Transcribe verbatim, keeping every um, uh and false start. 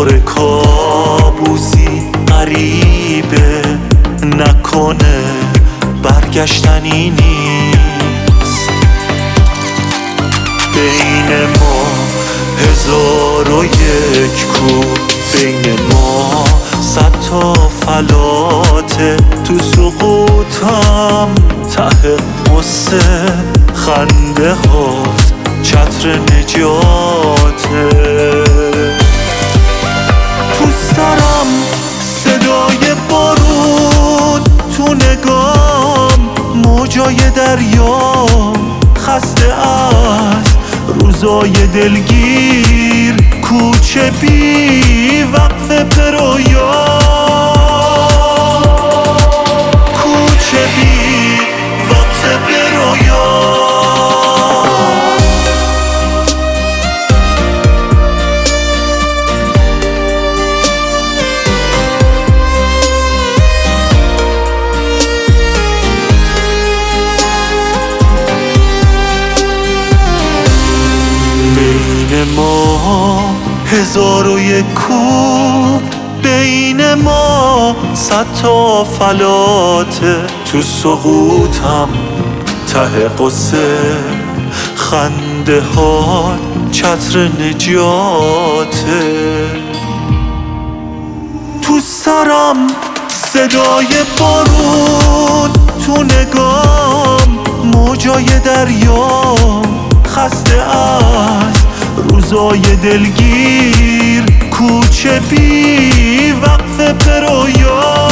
دوباره کابوسی غریبه، نکنه برگشتنی نیست. بین ما هزار و یک کو، بین ما صد تا فلاته. تو سقوطم ته قصه خنده هات چتر نجاته. تو سرم صدای بارون، تو نگام موجای دریا. خسته از روزای دلگیر، کوچه بی وقف پرویا، کوچه بی وقف پرویا. بین ما هزار و یک کو، بین ما صد تا فلاته. تو سقوطم ته قصه خنده ها چتر نجاته. تو سرم صدای بارون، تو نگام موجای دریا. خسته از روزای دلگیر، کوچه بی وقف پرویا.